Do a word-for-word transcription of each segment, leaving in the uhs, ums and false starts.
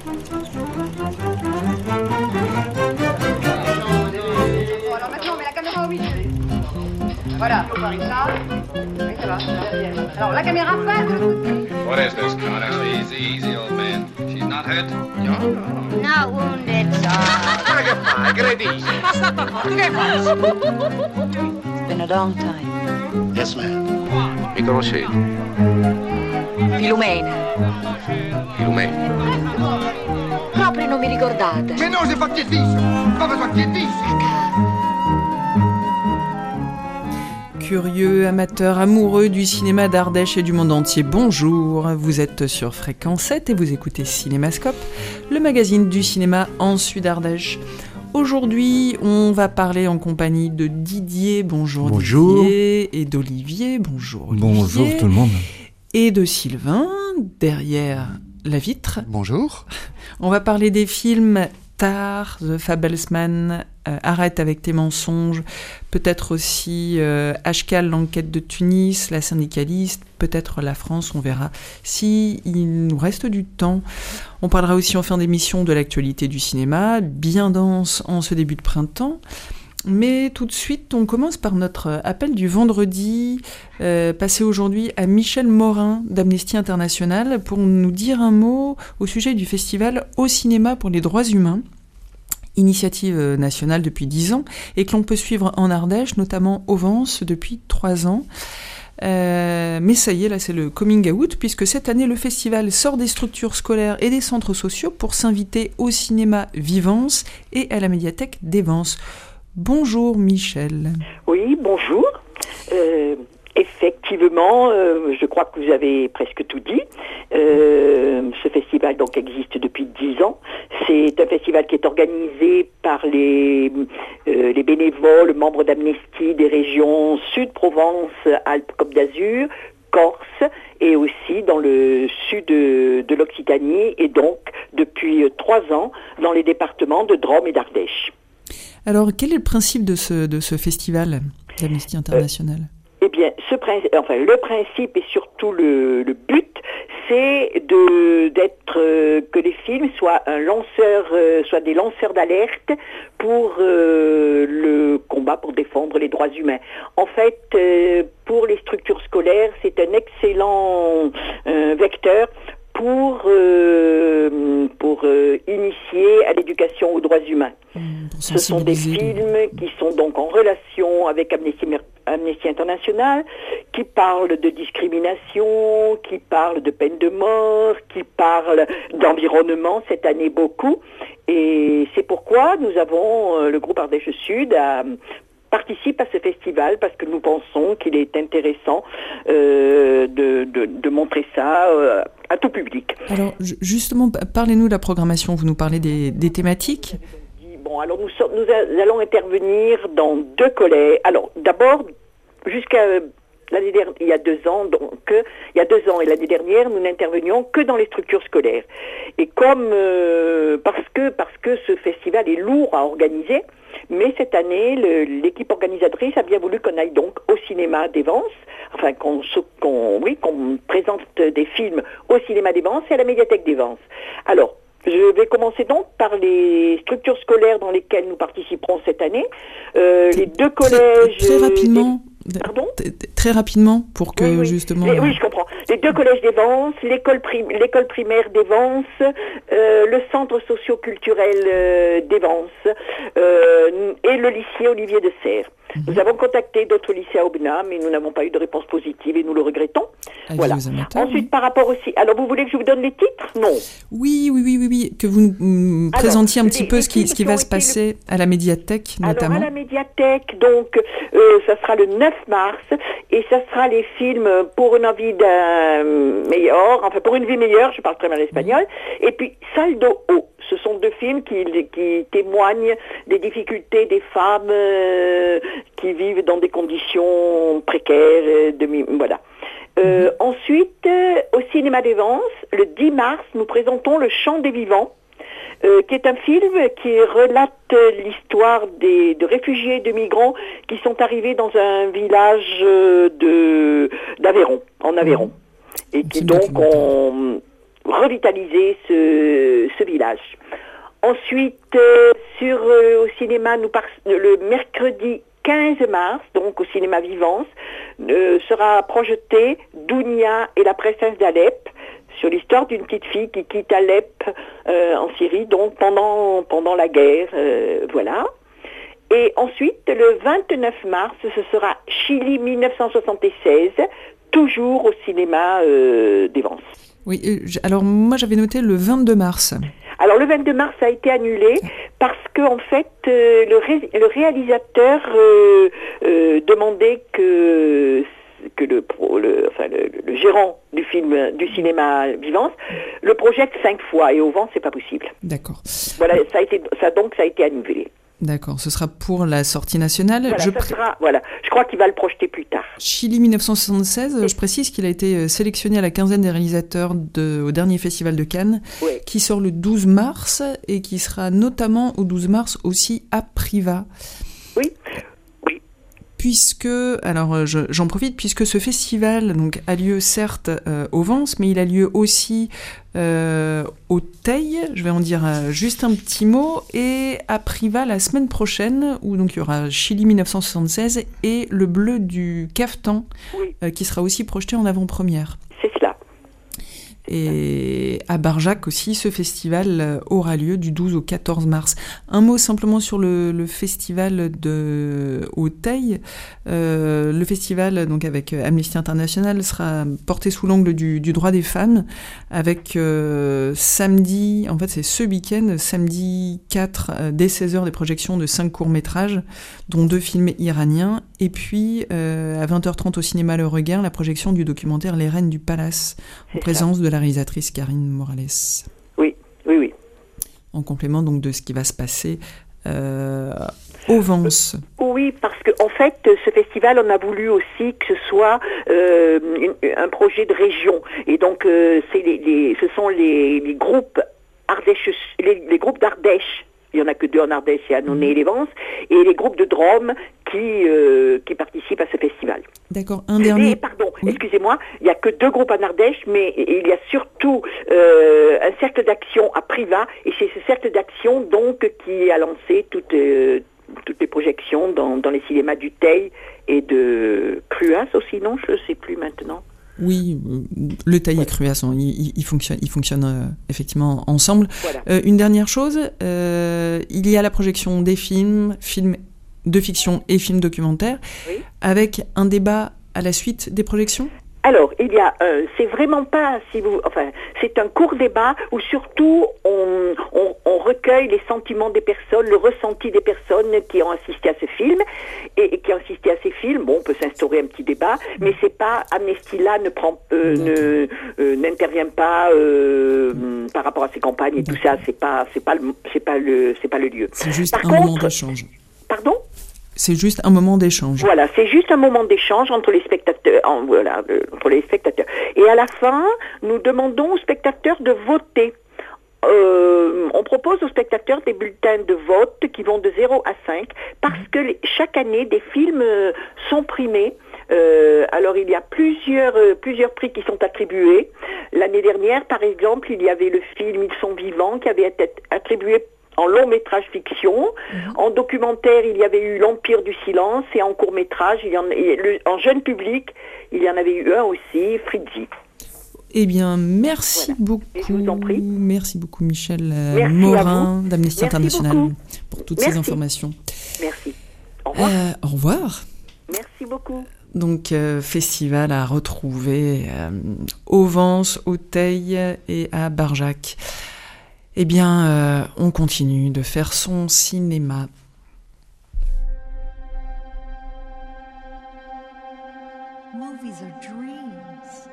Alors maintenant, on met la caméra au milieu. Voilà, ça. Oui, ça va. Alors, la caméra passe de l'autre côté. What is this, Connor? Easy, easy, old man. She's not hurt? No, no. Not wounded, sir. Ma che fai? Credi? Passato, tu che fai? It's been a long time. Yes, ma'am. Mi conoscete? Filumena. Filumena. Proprio non mi ricordate. Che no, si fa chiedissimo. Come fa chiedissimo? Curieux, amateurs, amoureux du cinéma d'Ardèche et du monde entier, bonjour. Vous êtes sur Fréquence sept et vous écoutez Cinémascope, le magazine du cinéma en Sud-Ardèche. Aujourd'hui, on va parler en compagnie de Didier, bonjour, bonjour. Didier, et d'Olivier, bonjour Olivier. Bonjour tout le monde. Et de Sylvain, derrière la vitre. Bonjour. On va parler des films Tar, The Fablesman, euh, Arrête avec tes mensonges, peut-être aussi euh, Ashkal, l'enquête de Tunis, La syndicaliste, peut-être La France, on verra si il nous reste du temps. On parlera aussi en fin d'émission de l'actualité du cinéma, bien dense en ce début de printemps. Mais tout de suite, on commence par notre appel du vendredi, euh, passé aujourd'hui à Michel Morin d'Amnesty International pour nous dire un mot au sujet du festival Au cinéma pour les droits humains, initiative nationale depuis dix ans, et que l'on peut suivre en Ardèche, notamment au Vence, depuis trois ans. Euh, mais ça y est, là c'est le coming out, puisque cette année le festival sort des structures scolaires et des centres sociaux pour s'inviter au cinéma Vivance et à la médiathèque d'Evance. Bonjour Michel. Oui, bonjour. Euh, effectivement, euh, je crois que vous avez presque tout dit. Euh, ce festival donc existe depuis dix ans. C'est un festival qui est organisé par les, euh, les bénévoles, membres d'Amnesty des régions Sud-Provence, Alpes-Côte d'Azur, Corse et aussi dans le sud de, de l'Occitanie et donc depuis trois ans dans les départements de Drôme et d'Ardèche. Alors, quel est le principe de ce, de ce festival d'Amnesty International ? euh, Eh bien, ce principe, enfin, le principe et surtout le, le but, c'est de, d'être, euh, que les films soient un lanceur, euh, soient des lanceurs d'alerte pour euh, le combat pour défendre les droits humains. En fait, euh, pour les structures scolaires, c'est un excellent euh, vecteur pour, euh, pour euh, initier à l'éducation aux droits humains. Mmh, Ce sont des films qui sont donc en relation avec Amnesty, Amnesty International, qui parlent de discrimination, qui parlent de peine de mort, qui parlent d'environnement, cette année beaucoup. Et c'est pourquoi nous avons, euh, le groupe Ardèche Sud, à participe à ce festival parce que nous pensons qu'il est intéressant euh, de, de, de montrer ça euh, à tout public. Alors justement, parlez-nous de la programmation, vous nous parlez des, des thématiques. Bon, alors nous, nous allons intervenir dans deux collèges. Alors d'abord, jusqu'à l'année dernière, il y a deux ans, donc il y a deux ans et l'année dernière, nous n'intervenions que dans les structures scolaires. Et comme euh, parce que parce que ce festival est lourd à organiser. Mais cette année, le, l'équipe organisatrice a bien voulu qu'on aille donc au cinéma d'Evance, enfin qu'on, qu'on, oui, qu'on présente des films au cinéma d'Evance et à la médiathèque d'Evance. Alors, je vais commencer donc par les structures scolaires dans lesquelles nous participerons cette année. Euh, les deux collèges... Très, très rapidement. Des... Pardon ? Très rapidement, pour que oui, oui. justement... Les, oui, je comprends. Les deux collèges d'Evance, l'école, prim... l'école primaire d'Evance, euh, le centre socio-culturel euh, d'Evance euh, et le lycée Olivier de Serres. Mmh. Nous avons contacté d'autres lycées à Aubenas, mais nous n'avons pas eu de réponse positive et nous le regrettons. Ah, voilà. Amateurs, Ensuite, oui. Par rapport aussi... Alors, vous voulez que je vous donne les titres ? Non. Oui, oui, oui, oui, oui. Que vous nous Alors, présentiez un petit les, peu les ce qui, ce qui va se passer le... à la médiathèque, notamment. Alors, à la médiathèque, donc, euh, ça sera le neuf mars, et ça sera les films Pour une envie d'un meilleur, enfin, Pour une vie meilleure, je parle très mal espagnol, mmh. et puis Saldo O. Ce sont deux films qui, qui témoignent des difficultés des femmes euh, qui vivent dans des conditions précaires. De, voilà. Euh, mmh. Ensuite, euh, au cinéma d'Evance, le dix mars, nous présentons Le Chant des Vivants, euh, qui est un film qui relate l'histoire des, de réfugiés et de migrants qui sont arrivés dans un village de, d'Aveyron, en Aveyron. Mmh. Et qui donc ont... revitaliser ce, ce village. Ensuite, euh, sur euh, au cinéma, nous par- le mercredi quinze mars, donc au cinéma Vivance, euh, sera projeté Dounia et la princesse d'Alep, sur l'histoire d'une petite fille qui quitte Alep euh, en Syrie, donc pendant pendant la guerre, euh, voilà. Et ensuite, le vingt-neuf mars, ce sera Chili mille neuf cent soixante-seize, toujours au cinéma euh, d'Evance. Oui, euh, j- alors moi j'avais noté le vingt-deux mars. Alors le vingt-deux mars a été annulé parce que en fait euh, le, ré- le réalisateur euh, euh, demandait que que le, pro- le enfin le, le gérant du film du cinéma Vivance le projette cinq fois et au vent c'est pas possible. D'accord. Voilà, ça a été ça donc ça a été annulé. D'accord, ce sera pour la sortie nationale. Voilà, je ça pré- sera voilà, je crois qu'il va le projeter plus tard. Chili mille neuf cent soixante-seize, je précise qu'il a été euh, sélectionné à la quinzaine des réalisateurs de, au dernier festival de Cannes, Oui. qui sort le douze mars et qui sera notamment au douze mars aussi à Privas. Oui. Puisque, alors euh, je- j'en profite, puisque ce festival donc, a lieu certes euh, au Vence, mais il a lieu aussi euh, au Teil, je vais en dire euh, juste un petit mot, et à Privas la semaine prochaine, où donc il y aura Chili mille neuf cent soixante-seize et Le Bleu du Cafetan, Oui. euh, qui sera aussi projeté en avant-première. C'est cela. Et à Barjac aussi, ce festival euh, aura lieu du douze au quatorze mars. Un mot simplement sur le, le festival de au Teil. Euh, le festival, donc avec Amnesty International, sera porté sous l'angle du, du droit des femmes, avec euh, samedi, en fait c'est ce week-end, samedi quatre, euh, dès seize heures, des projections de cinq courts-métrages, dont deux films iraniens, et puis euh, à vingt heures trente au cinéma Le Regard, la projection du documentaire Les Reines du Palace, en C'est présence de la réalisatrice Karine Morales. Oui, oui, oui. En complément donc de ce qui va se passer euh, au Vence. Oui, parce que en fait, ce festival, on a voulu aussi que ce soit euh, une- un projet de région. Et donc, euh, c'est les, les- ce sont les, les groupes Ardèche, les, les groupes d'Ardèche. Il y en a que deux en Ardèche, c'est Annonay et les Vences, et les groupes de Drôme qui euh, qui participent à ce festival. D'accord, un dernier... Et, pardon, Oui. excusez-moi, il n'y a que deux groupes en Ardèche, mais il y a surtout euh, un cercle d'action à Privas, et c'est ce cercle d'action donc qui a lancé toutes, euh, toutes les projections dans, dans les cinémas du Teil et de Cruas aussi, non, je ne sais plus maintenant. Oui, euh, le Teil et Cruas, ils, ils, ils fonctionnent, ils fonctionnent euh, effectivement ensemble. Voilà. Euh, une dernière chose, euh, il y a la projection des films, films de fiction et films documentaires, Oui. avec un débat à la suite des projections. Alors, il y a, euh, c'est vraiment pas, si vous, enfin, c'est un court débat où surtout on, on, on recueille les sentiments des personnes, le ressenti des personnes qui ont assisté à ce film et, et qui ont assisté à ces films. Bon, on peut s'instaurer un petit débat, mais c'est pas Amnesty là ne prend, euh, ne euh, n'intervient pas euh, par rapport à ces campagnes et tout ça. C'est pas, c'est pas le, c'est pas le, c'est pas le lieu. C'est juste Par un moment contre- d'échange. Pardon? C'est juste un moment d'échange. Voilà, c'est juste un moment d'échange entre les spectateurs, en, voilà, euh, entre les spectateurs. Et à la fin, nous demandons aux spectateurs de voter. Euh, on propose aux spectateurs des bulletins de vote qui vont de zéro à cinq parce que les- chaque année, des films euh, sont primés. Euh, alors, il y a plusieurs, euh, plusieurs prix qui sont attribués. L'année dernière, par exemple, il y avait le film Ils sont vivants qui avait été attribué en long métrage fiction. Mmh. En documentaire, il y avait eu L'Empire du silence, et en court métrage, il y en, et le, en jeune public, il y en avait eu un aussi, Fritzi. Eh bien, merci Voilà. beaucoup. Et je vous en prie. Merci beaucoup, Michel euh, Merci Morin d'Amnesty Merci International, beaucoup. pour toutes Merci. ces informations. Merci. Au revoir. Euh, au revoir. Merci beaucoup. Donc, euh, festival à retrouver euh, au Vence, au Teil et à Barjac. Eh bien, euh, on continue de faire son cinéma. Movies are dreams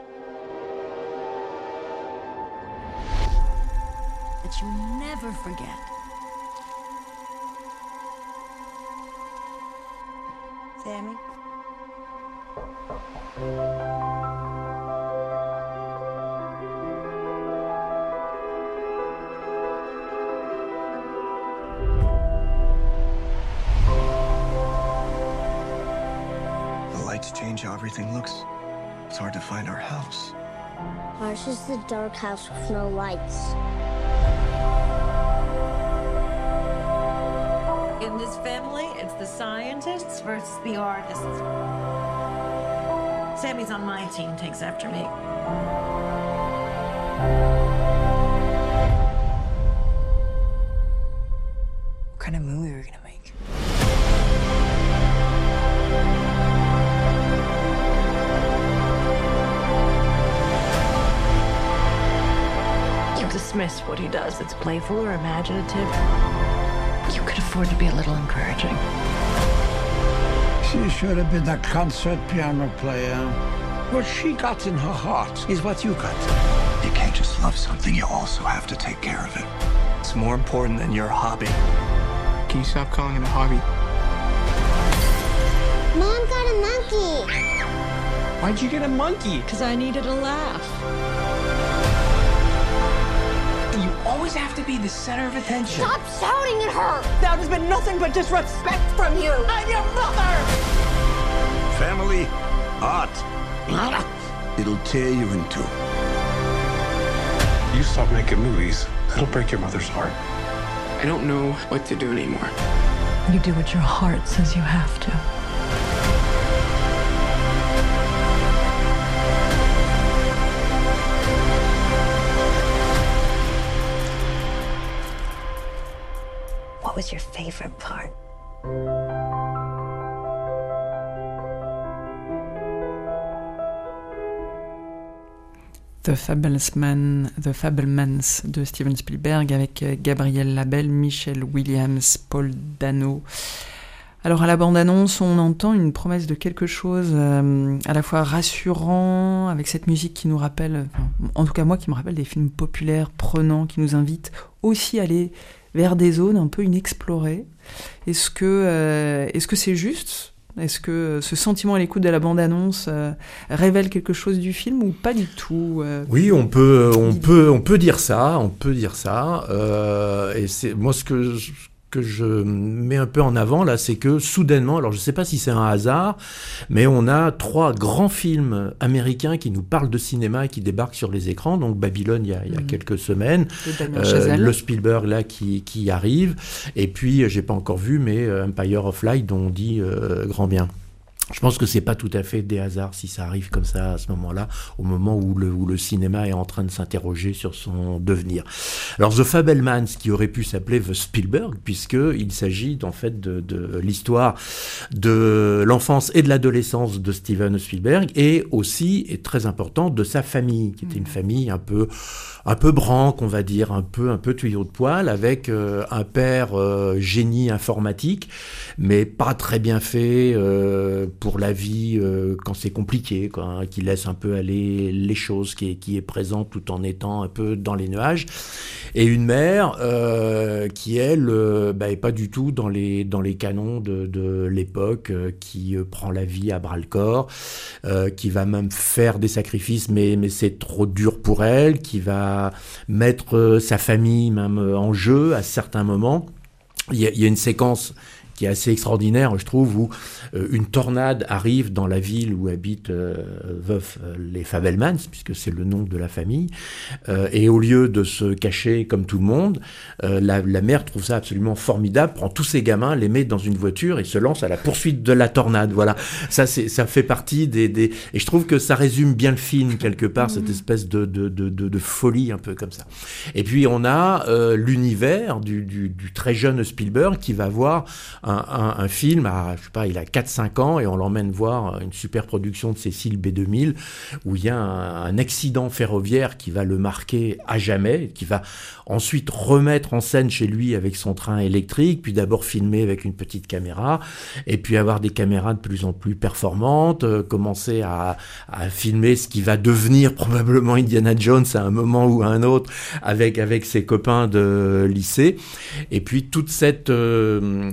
that you never forget. Sammy? The lights change how everything looks. It's hard to find our house. Ours is the dark house with no lights. In this family, it's the scientists versus the artists. Sammy's on my team, takes after me. What kind of movie are we gonna make? You dismiss what he does. It's playful or imaginative. You could afford to be a little encouraging. She should have been a concert piano player. What she got in her heart is what you got. You can't just love something, you also have to take care of it. It's more important than your hobby. Can you stop calling it a hobby? Mom got a monkey. Why'd you get a monkey? Because I needed a laugh. You always have to be the center of attention. Stop shouting at her. That has been nothing but disrespect from you. I'm your mother. Family, art. It'll tear you in two. You stop making movies, it'll break your mother's heart. I don't know what to do anymore. You do what your heart says you have to. What was your favorite part? The Fablesman, The Fablemans de Steven Spielberg avec Gabriel Labelle, Michelle Williams, Paul Dano. Alors à la bande-annonce, on entend une promesse de quelque chose euh, à la fois rassurant, avec cette musique qui nous rappelle, enfin, en tout cas moi qui me rappelle des films populaires, prenants, qui nous invitent aussi à aller vers des zones un peu inexplorées. Est-ce que, euh, est-ce que c'est juste ? Est-ce que ce sentiment à l'écoute de la bande-annonce euh, révèle quelque chose du film ou pas du tout euh, Oui, on peut, on peut, on peut dire ça, on peut dire ça. Euh, et c'est moi ce que je, que je mets un peu en avant là, c'est que soudainement, alors je ne sais pas si c'est un hasard, mais on a trois grands films américains qui nous parlent de cinéma et qui débarquent sur les écrans. Donc Babylone il y a, il y a mmh. quelques semaines, euh, le Spielberg là qui, qui arrive, et puis j'ai pas encore vu, mais Empire of Light dont on dit euh, grand bien. Je pense que c'est pas tout à fait des hasards si ça arrive comme ça à ce moment-là, au moment où le, où le cinéma est en train de s'interroger sur son devenir. Alors The Fabelmans, qui aurait pu s'appeler The Spielberg, puisqu'il s'agit en fait de, de l'histoire de l'enfance et de l'adolescence de Steven Spielberg, et aussi, et très important, de sa famille, qui était une famille un peu un peu branque, on va dire, un peu un peu tuyau de poil, avec euh, un père euh, génie informatique, mais pas très bien fait euh, pour la vie euh, quand c'est compliqué, quoi, hein, qui laisse un peu aller les choses, qui est, qui est présent tout en étant un peu dans les nuages, et une mère euh, qui elle euh, bah, est pas du tout dans les dans les canons de, de l'époque, euh, qui euh, prend la vie à bras le corps, euh, qui va même faire des sacrifices, mais mais c'est trop dur pour elle, qui va mettre euh, sa famille même euh, en jeu à certains moments. Il y a, il y a une séquence qui est assez extraordinaire, je trouve, où euh, une tornade arrive dans la ville où habitent euh, veuf euh, les Fabelmans, puisque c'est le nom de la famille, euh, et au lieu de se cacher comme tout le monde, euh, la, la mère trouve ça absolument formidable, prend tous ses gamins, les met dans une voiture et se lance à la poursuite de la tornade. Voilà, ça, c'est, ça fait partie des, des... Et je trouve que ça résume bien le film, quelque part, cette espèce de, de, de, de, de folie un peu comme ça. Et puis on a euh, l'univers du, du, du très jeune Spielberg qui va voir Un, un, un film, à, je sais pas, il a quatre cinq ans, et on l'emmène voir une super production de Cécile B deux mille, où il y a un, un accident ferroviaire qui va le marquer à jamais, qui va ensuite remettre en scène chez lui avec son train électrique, puis d'abord filmer avec une petite caméra, et puis avoir des caméras de plus en plus performantes, euh, commencer à, à filmer ce qui va devenir probablement Indiana Jones à un moment ou à un autre, avec, avec ses copains de lycée, et puis toute cette... Euh,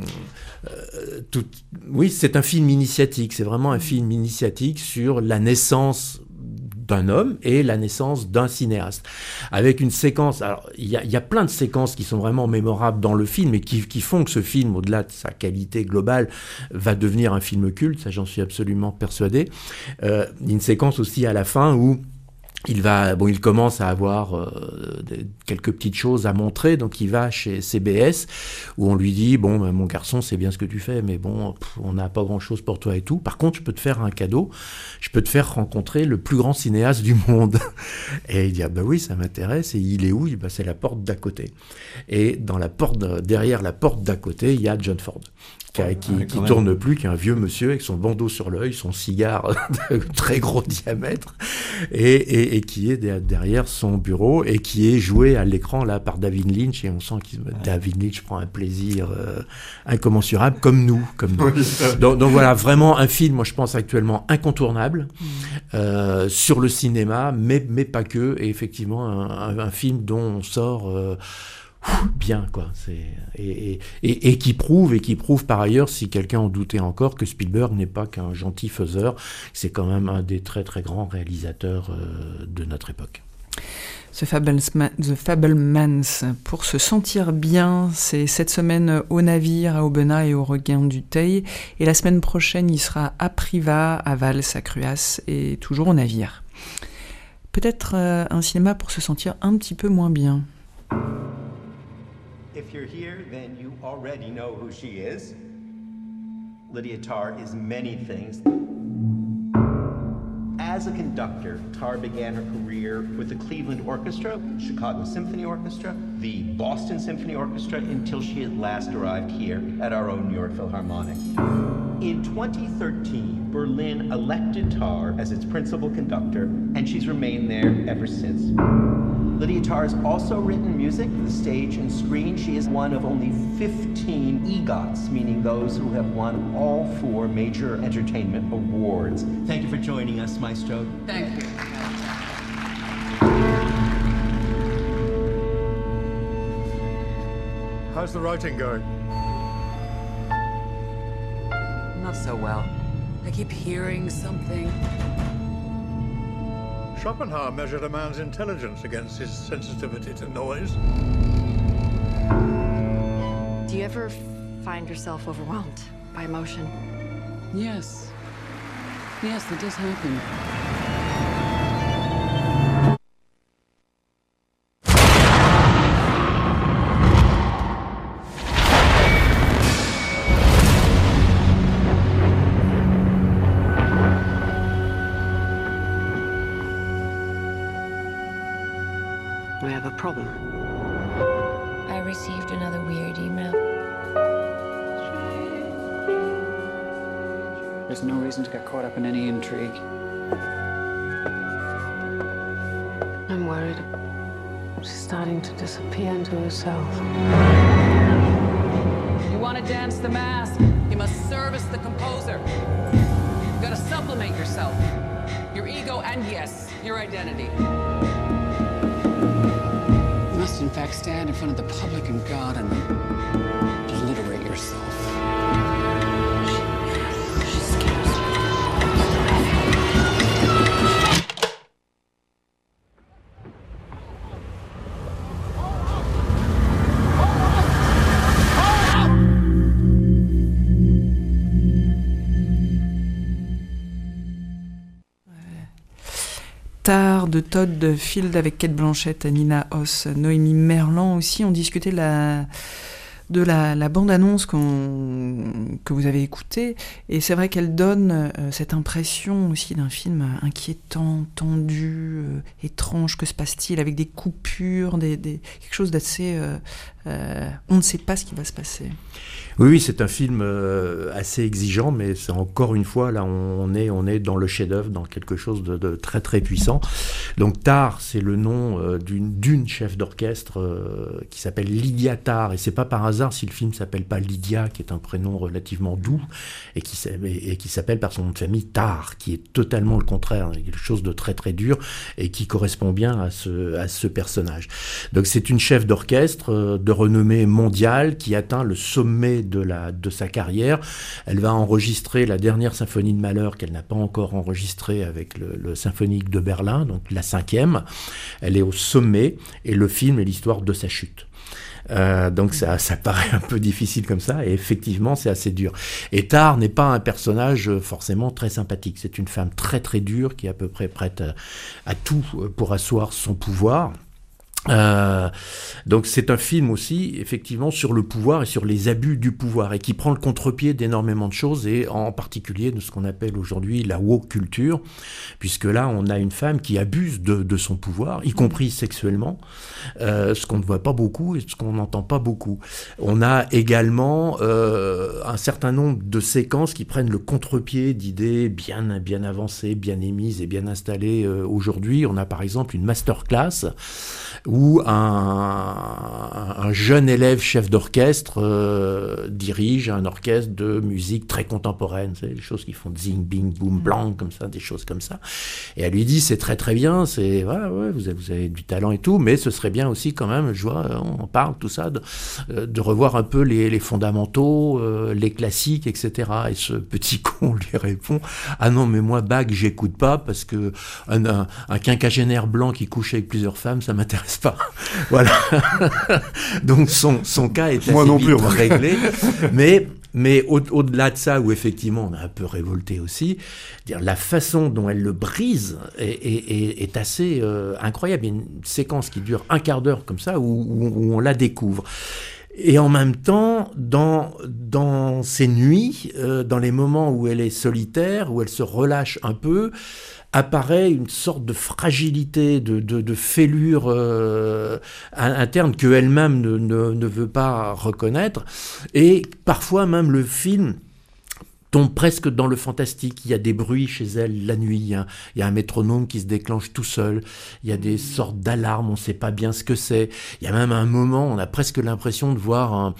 Euh, tout, oui, c'est un film initiatique, c'est vraiment un film initiatique sur la naissance d'un homme et la naissance d'un cinéaste. Avec une séquence, alors il y a, y a plein de séquences qui sont vraiment mémorables dans le film et qui, qui font que ce film, au-delà de sa qualité globale, va devenir un film culte, ça j'en suis absolument persuadé. Euh, une séquence aussi à la fin où Il va, bon, il commence à avoir euh, des, quelques petites choses à montrer, donc il va chez C B S où on lui dit bon, ben, mon garçon, c'est bien ce que tu fais, mais bon, pff, on n'a pas grand-chose pour toi et tout. Par contre, je peux te faire un cadeau, je peux te faire rencontrer le plus grand cinéaste du monde. Et il dit ah ben oui, ça m'intéresse. Et il est où? Il dit, ben, c'est la porte d'à côté. Et dans la porte, de, derrière la porte d'à côté, il y a John Ford. Qui, qui, ouais, qui tourne plus, qui est un vieux monsieur avec son bandeau sur l'œil, son cigare de très gros diamètre, et, et, et qui est derrière son bureau et qui est joué à l'écran là par David Lynch, et on sent que ouais. David Lynch prend un plaisir euh, incommensurable, comme nous. Comme nous. Oui, donc, donc voilà, vraiment un film, moi je pense actuellement incontournable mmh. euh, sur le cinéma, mais, mais pas que, et effectivement un, un, un film dont on sort... Euh, bien quoi, c'est et, et, et, et qui prouve et qui prouve par ailleurs, si quelqu'un en doutait encore, que Spielberg n'est pas qu'un gentil faiseur, c'est quand même un des très très grands réalisateurs euh, de notre époque. The Fabelmans, The Fabelmans, pour se sentir bien, c'est cette semaine au Navire, à Aubenas et au Requin du Teil, et la semaine prochaine il sera à Privas, à Vals, à Cruas et toujours au Navire. Peut-être euh, un cinéma pour se sentir un petit peu moins bien. If you're here, then you already know who she is. Lydia Tarr is many things. As a conductor, Tarr began her career with the Cleveland Orchestra, Chicago Symphony Orchestra, the Boston Symphony Orchestra, until she at last arrived here at our own New York Philharmonic. In twenty thirteen, Berlin elected Tarr as its principal conductor, and she's remained there ever since. Lydia Tarr has also written music for the stage and screen. She is one of only fifteen EGOTs, meaning those who have won all four major entertainment awards. Thank you for joining us, Maestro. Thank you. How's the writing going? Not so well. I keep hearing something. Schopenhauer measured a man's intelligence against his sensitivity to noise. Do you ever find yourself overwhelmed by emotion? Yes. Yes, that does happen. We have a problem. I received another weird email. There's no reason to get caught up in any intrigue. I'm worried. She's starting to disappear into herself. You want to dance the mask? You must service the composer. You gotta supplement yourself. Your ego and, yes, your identity. You must in fact stand in front of the public and God and obliterate yourself. Tar de Todd Field avec Cate Blanchett, Nina Hoss, Noémie Merlan aussi. On discutait de la, de la, la bande-annonce qu'on, que vous avez écoutée. Et c'est vrai qu'elle donne euh, cette impression aussi d'un film inquiétant, tendu, euh, étrange. Que se passe-t-il avec des coupures, des, des, quelque chose d'assez... Euh, euh, on ne sait pas ce qui va se passer. Oui, oui, c'est un film euh, assez exigeant, mais c'est encore une fois, là, on est, on est dans le chef-d'œuvre, dans quelque chose de, de très très puissant. Donc Tarr, c'est le nom euh, d'une, d'une chef d'orchestre euh, qui s'appelle Lydia Tarr, et c'est pas par hasard si le film s'appelle pas Lydia, qui est un prénom relativement doux, et qui, et, et qui s'appelle par son nom de famille Tarr, qui est totalement le contraire, quelque chose de très très dur, et qui correspond bien à ce, à ce personnage. Donc c'est une chef d'orchestre euh, de de renommée mondiale qui atteint le sommet de, la, de sa carrière. Elle va enregistrer la dernière symphonie de Mahler qu'elle n'a pas encore enregistrée avec le, le Symphonique de Berlin, donc la cinquième. Elle est au sommet et le film est l'histoire de sa chute. Euh, donc ça, ça paraît un peu difficile comme ça, et effectivement c'est assez dur. Et Tár n'est pas un personnage forcément très sympathique, c'est une femme très très dure qui est à peu près prête à, à tout pour asseoir son pouvoir. Euh, donc c'est un film aussi effectivement sur le pouvoir et sur les abus du pouvoir, et qui prend le contre-pied d'énormément de choses, et en particulier de ce qu'on appelle aujourd'hui la woke culture, puisque là on a une femme qui abuse de, de son pouvoir, y compris sexuellement, euh, ce qu'on ne voit pas beaucoup et ce qu'on n'entend pas beaucoup. On a également euh, un certain nombre de séquences qui prennent le contre-pied d'idées bien, bien avancées, bien émises et bien installées euh, aujourd'hui. On a par exemple une masterclass où un, un jeune élève chef d'orchestre euh, dirige un orchestre de musique très contemporaine, c'est des choses qui font zing, bing, boom, blanc, comme ça, des choses comme ça. Et elle lui dit, c'est très très bien, c'est, ouais, ouais, vous avez, vous avez du talent et tout, mais ce serait bien aussi quand même, je vois, on parle, tout ça, de, de revoir un peu les, les fondamentaux, euh, les classiques, et cetera. Et ce petit con lui répond, ah non, mais moi, Bach, j'écoute pas, parce que un, un, un quinquagénaire blanc qui couche avec plusieurs femmes, ça m'intéresse pas. Voilà. Donc son, son cas est assez Moi non vite plus, réglé. Mais, mais au, au-delà de ça, où effectivement on a un peu révolté aussi, dire, la façon dont elle le brise est, est, est, est assez euh, incroyable. Il y a une séquence qui dure un quart d'heure comme ça, où, où, où on la découvre. Et en même temps, dans, dans ces nuits, euh, dans les moments où elle est solitaire, où elle se relâche un peu, apparaît une sorte de fragilité, de, de, de fêlure euh, interne qu'elle-même ne, ne, ne veut pas reconnaître. Et parfois même le film tombe presque dans le fantastique. Il y a des bruits chez elle la nuit, il y a, il y a un métronome qui se déclenche tout seul, il y a des sortes d'alarmes, on ne sait pas bien ce que c'est. Il y a même un moment, on a presque l'impression de voir un...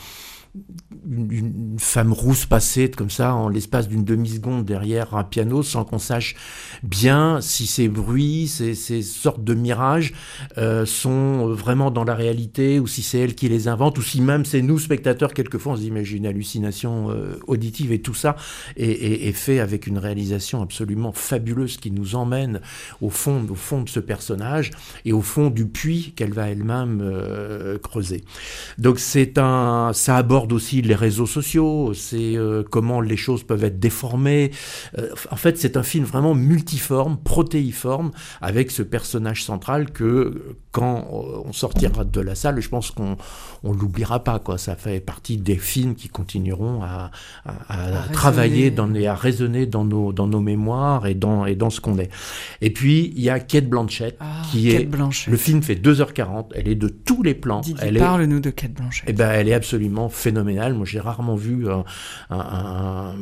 Une, une femme rousse passer comme ça en l'espace d'une demi-seconde derrière un piano sans qu'on sache bien si ces bruits, ces, ces sortes de mirages euh, sont vraiment dans la réalité, ou si c'est elle qui les invente, ou si même c'est nous spectateurs, quelquefois on se dit mais j'ai une hallucination euh, auditive, et tout ça est, est, est fait avec une réalisation absolument fabuleuse qui nous emmène au fond, au fond de ce personnage et au fond du puits qu'elle va elle-même euh, creuser. Donc c'est un, ça aborde aussi les réseaux sociaux, c'est euh, comment les choses peuvent être déformées. Euh, en fait, c'est un film vraiment multiforme, protéiforme, avec ce personnage central que, quand on sortira de la salle, je pense qu'on on l'oubliera pas, quoi. Ça fait partie des films qui continueront à, à, à, à travailler dans, et à résonner dans nos, dans nos mémoires et dans, et dans ce qu'on est. Et puis, il y a Cate Blanchett, ah, qui Cate est... Blanchett. Le film fait deux heures quarante, elle est de tous les plans. Didier, elle parle-nous est... de Cate Blanchett. Eh ben, elle est absolument phénoménale. Moi, j'ai rarement vu un, un, un,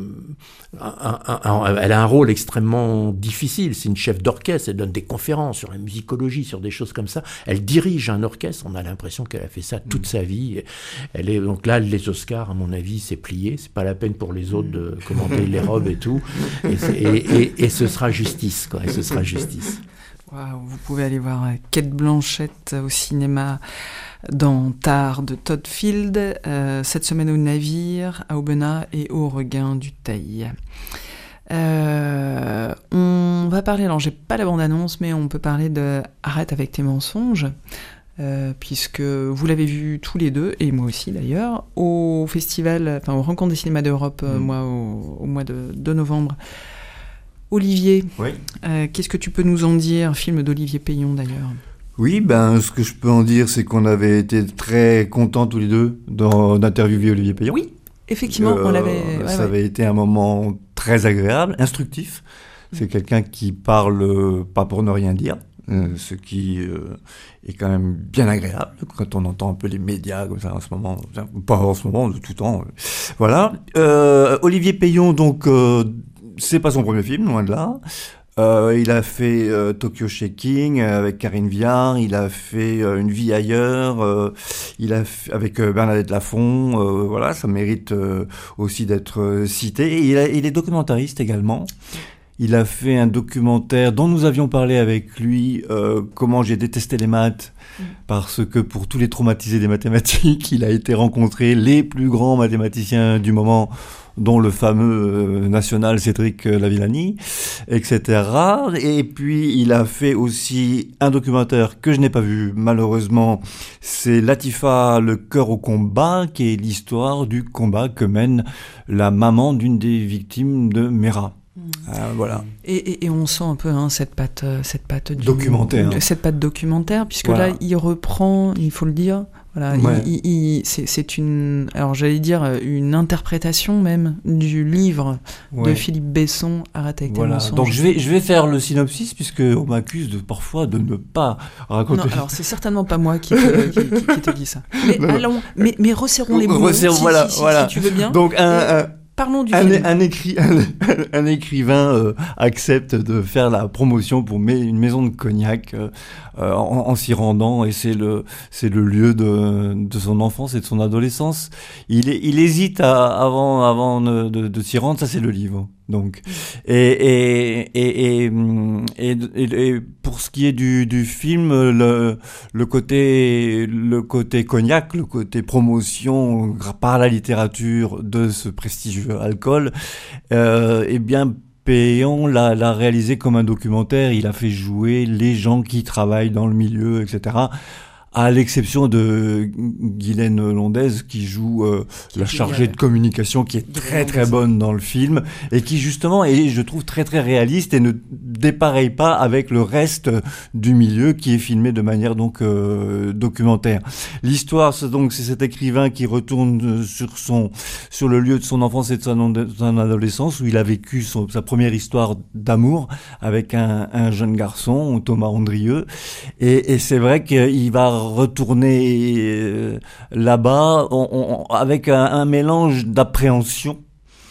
un, un, un, elle a un rôle extrêmement difficile. C'est une chef d'orchestre. Elle donne des conférences sur la musicologie, sur des choses comme ça. Elle dirige un orchestre. On a l'impression qu'elle a fait ça toute mmh. sa vie. Elle est donc là, les Oscars, à mon avis, c'est plié. C'est pas la peine pour les autres de commenter les robes et tout. Et, et, et, et ce sera justice, quoi. Et ce sera justice. Wow, vous pouvez aller voir Cate Blanchett au cinéma dans Tár de Todd Field, euh, cette semaine au Navire, à Aubenas et au Regain du Teil. Euh, on va parler, alors j'ai pas la bande-annonce, mais on peut parler de Arrête avec tes mensonges, euh, puisque vous l'avez vu tous les deux, et moi aussi d'ailleurs, au festival, enfin aux Rencontres des cinémas d'Europe, mmh. moi, au, au mois de, de novembre. Olivier, oui. euh, qu'est-ce que tu peux nous en dire, film d'Olivier Payon d'ailleurs? Oui, ben, ce que je peux en dire, c'est qu'on avait été très contents tous les deux d'interviewer Olivier Payon. Oui, effectivement, euh, on l'avait... Ouais, ça ouais. avait été un moment très agréable, instructif. C'est mmh. quelqu'un qui parle euh, pas pour ne rien dire, euh, ce qui euh, est quand même bien agréable quand on entend un peu les médias comme ça en ce moment, pas en ce moment, de tout temps. Euh. Voilà. Euh, Olivier Payon, donc, euh, c'est pas son premier film, loin de là. Euh, il a fait euh, Tokyo Shaking avec Karine Viard, il a fait euh, Une vie ailleurs, euh, il a fait, avec euh, Bernadette Lafont, euh, voilà, ça mérite euh, aussi d'être euh, cité. Et il, a, il est documentariste également. Il a fait un documentaire dont nous avions parlé avec lui, euh, comment j'ai détesté les maths, mmh. parce que pour tous les traumatisés des mathématiques, il a été rencontré les plus grands mathématiciens du moment, dont le fameux euh, national Cédric Lavillani, et cetera. Et puis, il a fait aussi un documentaire que je n'ai pas vu, malheureusement. C'est Latifa, le cœur au combat, qui est l'histoire du combat que mène la maman d'une des victimes de Mera. Euh, voilà. Et, et, et on sent un peu hein, cette patte, cette patte du, documentaire, de, cette patte documentaire, puisque voilà. là il reprend, il faut le dire, voilà, ouais. il, il, il, c'est, c'est une, alors j'allais dire une interprétation même du livre ouais. de Philippe Besson, Arrête avec voilà. tes mensonges. Donc je vais, je vais faire le synopsis puisque on m'accuse de parfois de ne pas raconter. Non, alors c'est certainement pas moi qui te, qui, qui, qui te dis ça. Mais non, allons, mais, mais resserrons les mots. Resserrons, si, voilà, si, si, voilà. si tu veux bien. Donc un. Et, un Parlons du un, film. Un, écri, un, un écrivain euh, accepte de faire la promotion pour ma, une maison de cognac euh, en, en s'y rendant, et c'est le, c'est le lieu de, de son enfance et de son adolescence. Il, il hésite à, avant, avant de, de, de s'y rendre, ça c'est le livre. Donc, et, et, et, et, et, et, et pour ce qui est du, du film, le, le côté, le côté cognac, le côté promotion par la littérature de ce prestigieux alcool, euh, eh bien, Péan l'a, l'a réalisé comme un documentaire. Il a fait jouer les gens qui travaillent dans le milieu, et cetera. À l'exception de Guylaine Londez qui joue euh, la chargée de communication, qui est très très bonne dans le film et qui justement est, je trouve, très très réaliste et ne dépareille pas avec le reste du milieu qui est filmé de manière donc euh, documentaire. L'histoire, c'est donc c'est cet écrivain qui retourne sur son sur le lieu de son enfance et de son, de son adolescence où il a vécu son, sa première histoire d'amour avec un, un jeune garçon, Thomas Andrieux, et, et c'est vrai qu'il va retourner euh, là-bas on, on, avec un, un mélange d'appréhension.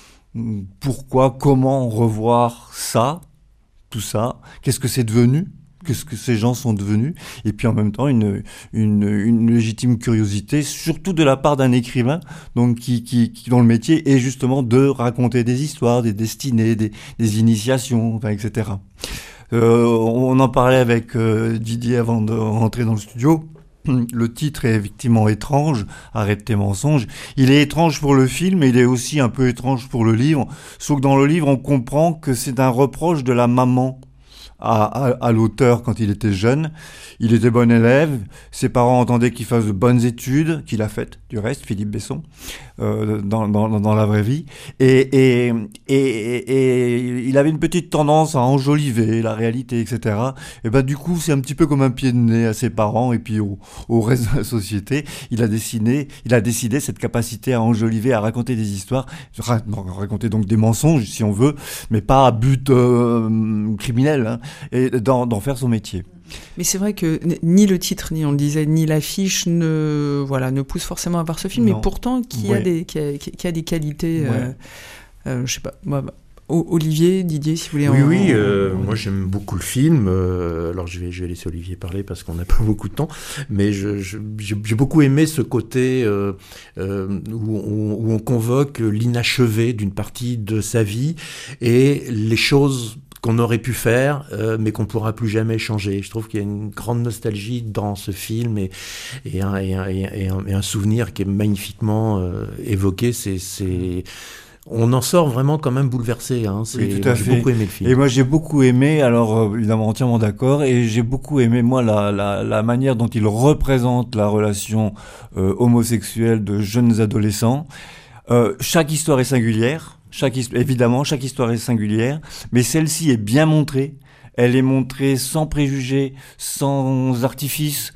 Pourquoi, comment revoir ça, tout ça, qu'est-ce que c'est devenu, qu'est-ce que ces gens sont devenus, et puis en même temps une, une, une légitime curiosité, surtout de la part d'un écrivain donc qui, qui, qui dont le métier est justement de raconter des histoires, des destinées, des, des initiations, enfin, et cetera. Euh, on en parlait avec euh, Didier avant de rentrer dans le studio. Le titre est effectivement étrange, Arrête tes mensonges. Il est étrange pour le film, mais il est aussi un peu étrange pour le livre. Sauf que dans le livre, on comprend que c'est un reproche de la maman à, à, à l'auteur quand il était jeune. Il était bon élève, ses parents entendaient qu'il fasse de bonnes études, qu'il a faites, du reste, Philippe Besson, euh, dans, dans, dans la vraie vie. Et, et, et, et, et il avait une petite tendance à enjoliver la réalité, et cetera. Et ben du coup, c'est un petit peu comme un pied de nez à ses parents et puis au, au reste de la société. Il a dessiné, il a décidé cette capacité à enjoliver, à raconter des histoires, raconter donc des mensonges si on veut, mais pas à but euh, criminel, hein, et d'en, d'en faire son métier. Mais c'est vrai que ni le titre, ni on le disait, ni l'affiche ne, voilà, ne pousse forcément à voir ce film, non. Mais pourtant qui, ouais. a des, qui, a, qui a des qualités, ouais. euh, euh, je sais pas, moi, bah, Olivier, Didier, si vous voulez. Oui, en, oui, en, euh, en... moi j'aime beaucoup le film. Euh, alors je vais, je vais laisser Olivier parler parce qu'on n'a pas beaucoup de temps, mais je, je, j'ai, j'ai beaucoup aimé ce côté euh, euh, où, on, où on convoque l'inachevé d'une partie de sa vie et les choses qu'on aurait pu faire, euh, mais qu'on pourra plus jamais changer. Je trouve qu'il y a une grande nostalgie dans ce film et, et, un, et, un, et, un, et un souvenir qui est magnifiquement euh, évoqué. C'est, c'est... On en sort vraiment quand même bouleversé. Hein. C'est... Oui, tout à j'ai fait. beaucoup aimé le film. Et moi, j'ai beaucoup aimé, alors évidemment entièrement d'accord, et j'ai beaucoup aimé, moi, la, la, la manière dont il représente la relation euh, homosexuelle de jeunes adolescents. Euh, chaque histoire est singulière. Chaque, évidemment, chaque histoire est singulière, mais celle-ci est bien montrée. Elle est montrée sans préjugés, sans artifice,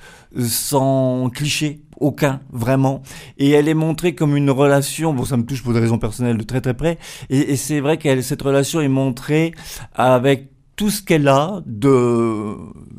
sans cliché, aucun, vraiment. Et elle est montrée comme une relation, bon, ça me touche pour des raisons personnelles de très très près, et, et c'est vrai que cette relation est montrée avec tout ce qu'elle a de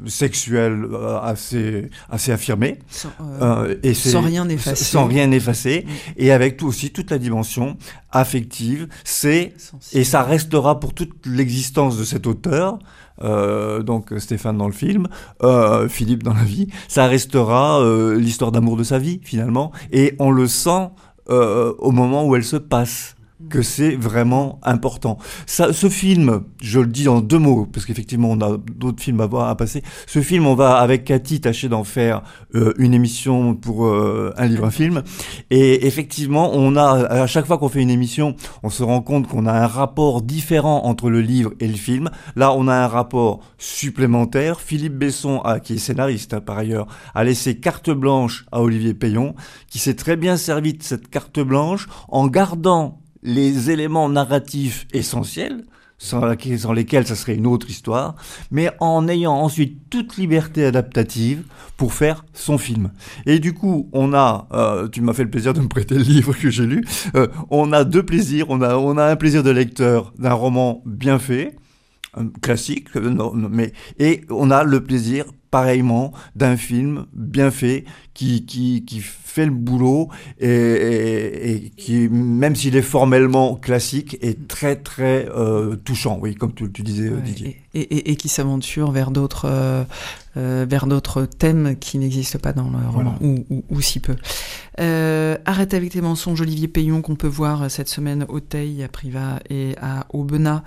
sexuel euh, assez assez affirmé, sans, euh, euh, et sans rien effacer, sans rien effacer, mmh. Et avec tout aussi toute la dimension affective. C'est sensible. Et ça restera pour toute l'existence de cet auteur. Euh, donc Stéphane dans le film, euh, Philippe dans la vie. Ça restera euh, l'histoire d'amour de sa vie finalement, et on le sent euh, au moment où elle se passe. que c'est vraiment important. Ça, ce film, je le dis en deux mots, parce qu'effectivement, on a d'autres films à voir, à passer. Ce film, on va, avec Cathy, tâcher d'en faire euh, une émission pour euh, un livre, un film. Et effectivement, on a, à chaque fois qu'on fait une émission, on se rend compte qu'on a un rapport différent entre le livre et le film. Là, on a un rapport supplémentaire. Philippe Besson, ah, qui est scénariste, hein, par ailleurs, a laissé carte blanche à Olivier Payon, qui s'est très bien servi de cette carte blanche en gardant les éléments narratifs essentiels, sans, sans lesquels ça serait une autre histoire, mais en ayant ensuite toute liberté adaptative pour faire son film. Et du coup, on a, euh, tu m'as fait le plaisir de me prêter le livre que j'ai lu, euh, on a deux plaisirs, on a, on a un plaisir de lecteur d'un roman bien fait, un classique, euh, non, mais, et on a le plaisir pareillement d'un film bien fait qui, qui, qui fait le boulot et, et, et qui, même s'il est formellement classique, est très très euh, touchant, oui, comme tu, tu disais, ouais, Didier. Et, et, et qui s'aventure vers d'autres, euh, euh, vers d'autres thèmes qui n'existent pas dans le roman, voilà. ou, ou, ou si peu. Euh, Arrête avec tes mensonges, Olivier Payon, qu'on peut voir cette semaine au Teil, à Privas et à Aubenas.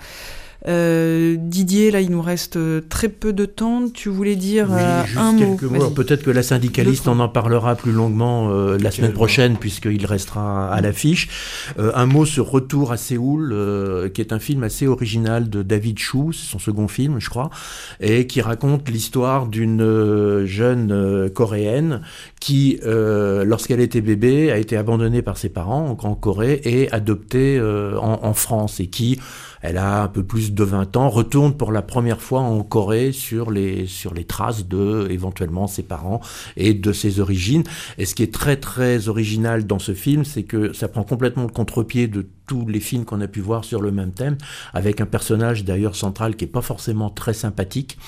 Euh, Didier, là, il nous reste très peu de temps. Tu voulais dire euh, oui, un mot. Quelques mots. Peut-être que la syndicaliste, on en parlera plus longuement euh, la semaine prochaine, puisqu'il restera à l'affiche. Euh, un mot sur Retour à Séoul, euh, qui est un film assez original de David Chou, c'est son second film, je crois, et qui raconte l'histoire d'une euh, jeune euh, coréenne qui, euh, lorsqu'elle était bébé, a été abandonnée par ses parents en, en Corée et adoptée euh, en, en France, et qui, elle a un peu plus de vingt ans, retourne pour la première fois en Corée sur les, sur les traces de, éventuellement, ses parents et de ses origines. Et ce qui est très, très original dans ce film, c'est que ça prend complètement le contre-pied de tous les films qu'on a pu voir sur le même thème, avec un personnage d'ailleurs central qui est pas forcément très sympathique,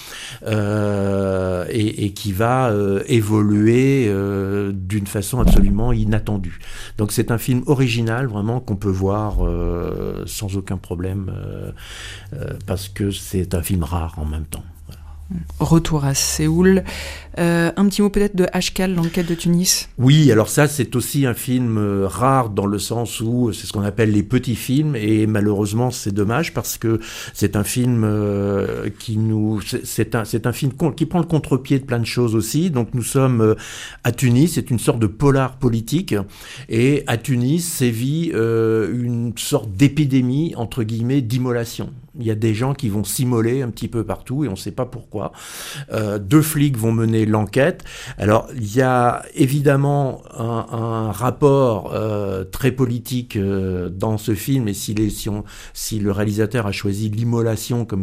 euh, et, et qui va euh, évoluer euh, d'une façon absolument inattendue. Donc c'est un film original, vraiment, qu'on peut voir euh, sans aucun problème, euh, euh, parce que c'est un film rare en même temps. Voilà. Retour à Séoul. Euh, un petit mot peut-être de Ashkal, l'enquête de Tunis. Oui, alors ça c'est aussi un film euh, rare dans le sens où c'est ce qu'on appelle les petits films, et malheureusement c'est dommage parce que c'est un film euh, qui nous, c'est, c'est un c'est un film qui prend le contre-pied de plein de choses aussi. Donc nous sommes euh, à Tunis, c'est une sorte de polar politique, et à Tunis sévit euh, une sorte d'épidémie entre guillemets d'immolation. Il y a des gens qui vont s'immoler un petit peu partout et on ne sait pas pourquoi. Euh, deux flics vont mener l'enquête. Alors, il y a évidemment un, un rapport euh, très politique euh, dans ce film, et si, les, si, on, si le réalisateur a choisi l'immolation comme,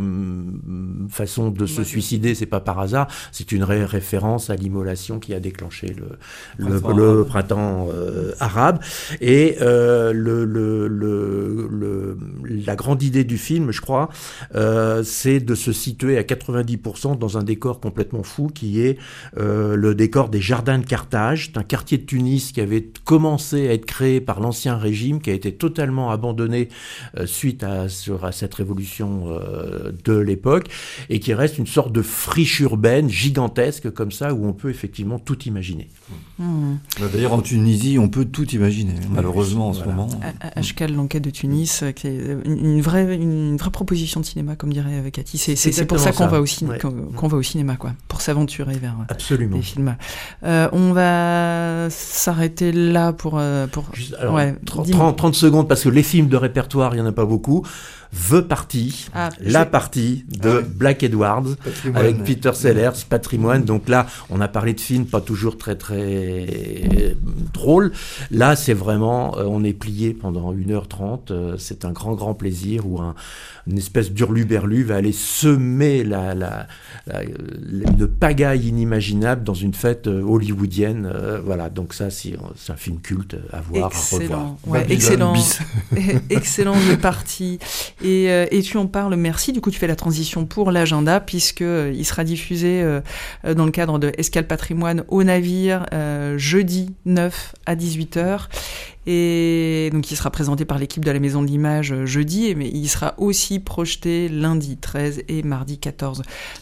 comme façon de se suicider, c'est pas par hasard, c'est une ré- référence à l'immolation qui a déclenché le, le, printemps, le arabe. printemps euh, arabe. Et euh, le, le, le, le, la grande idée du film, je crois, euh, c'est de se situer à quatre-vingt-dix pour cent dans un décor complètement fou qui est euh, le décor des Jardins de Carthage. C'est un quartier de Tunis qui avait commencé à être créé par l'ancien régime, qui a été totalement abandonné euh, suite à, sur, à cette révolution euh, de l'époque, et qui reste une sorte de friche urbaine gigantesque comme ça, où on peut effectivement tout imaginer. Mmh. D'ailleurs, en Tunisie, on peut tout imaginer, malheureusement, en voilà. ce moment. Ashkal, l'enquête de Tunis, qui est une vraie, une vraie proposition de cinéma, comme dirait Cathy. C'est, c'est, c'est pour ça qu'on, ça. Va au ciné- ouais. qu'on, qu'on va au cinéma, quoi, pour s'aventurer vers Absolument. les films. Euh, on va s'arrêter là pour... pour Juste, alors, ouais, trente, trente secondes, parce que les films de répertoire, il n'y en a pas beaucoup. The Party, ah, la j'ai... partie de ah ouais. Black Edwards, avec Peter Sellers, Patrimoine. Donc là, on a parlé de films pas toujours très très drôles. Là, c'est vraiment, euh, on est plié pendant une heure trente. Euh, c'est un grand grand plaisir où un, une espèce d'hurluberlu va aller semer la, la, la, la, une pagaille inimaginable dans une fête euh, hollywoodienne. Euh, voilà, donc ça, c'est, c'est un film culte à voir, excellent. à revoir. Ouais, excellent, excellent The Party. Et, euh, et tu en parles, merci. Du coup, tu fais la transition pour l'agenda, puisque euh, il sera diffusé euh, dans le cadre de Escale Patrimoine au navire euh, jeudi neuf à dix-huit heures. Et donc il sera présenté par l'équipe de la Maison de l'Image jeudi, mais il sera aussi projeté lundi treize et mardi quatorze.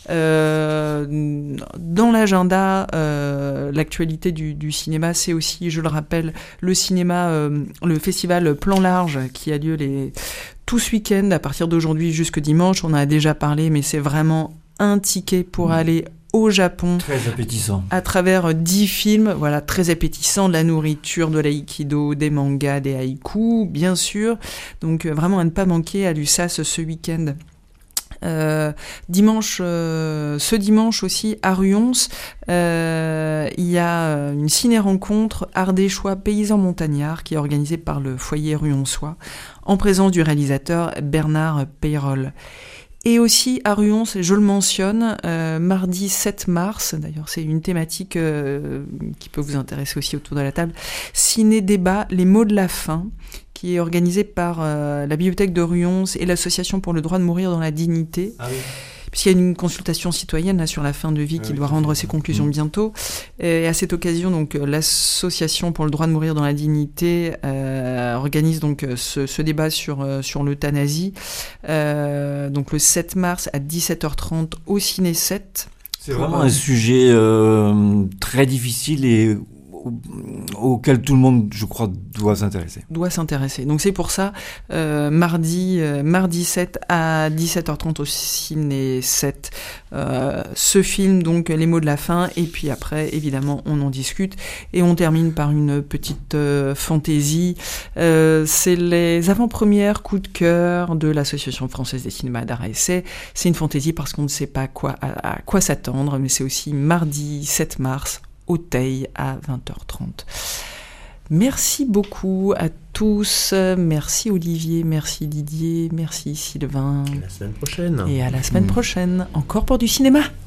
Euh, dans l'agenda, euh, l'actualité du, du cinéma, c'est aussi, je le rappelle, le cinéma, euh, le festival Plan Large qui a lieu les, tout ce week-end à partir d'aujourd'hui jusque dimanche. On en a déjà parlé, mais c'est vraiment un ticket pour mmh. aller au Japon. Très appétissant. À travers dix films, voilà, très appétissant, de la nourriture, de l'aïkido, des mangas, des haïkus, bien sûr. Donc euh, vraiment à ne pas manquer à l'U S A S ce week-end. Euh, dimanche, euh, ce dimanche aussi à Ruons, euh, il y a une ciné-rencontre Ardéchois paysans montagnards qui est organisée par le foyer ruonsois en présence du réalisateur Bernard Peyrol. Et aussi à Ruons, je le mentionne, euh, mardi sept mars, d'ailleurs c'est une thématique euh, qui peut vous intéresser aussi autour de la table, ciné-débat, les mots de la fin, qui est organisé par euh, la Bibliothèque de Ruons et l'Association pour le droit de mourir dans la dignité. Ah oui. Puisqu'il y a une consultation citoyenne là, sur la fin de vie qui ah oui, doit rendre ses conclusions mmh. bientôt. Et à cette occasion, donc, l'Association pour le droit de mourir dans la dignité euh, organise donc, ce, ce débat sur, euh, sur l'euthanasie. Euh, donc le sept mars à dix-sept heures trente au Ciné sept. C'est vraiment un sujet euh, très difficile et auquel tout le monde, je crois, doit s'intéresser. Doit s'intéresser. Donc c'est pour ça, euh, mardi, euh, mardi sept à dix-sept heures trente au Ciné sept, euh, ce film, donc les mots de la fin, et puis après, évidemment, on en discute, et on termine par une petite euh, fantaisie. Euh, c'est les avant-premières coups de cœur de l'Association française des cinémas d'art et essai. C'est une fantaisie parce qu'on ne sait pas quoi, à, à quoi s'attendre, mais c'est aussi mardi sept mars, au Teil à vingt heures trente. Merci beaucoup à tous. Merci Olivier, merci Didier, merci Sylvain. À la semaine prochaine. Et à la semaine mmh. prochaine, encore pour du cinéma.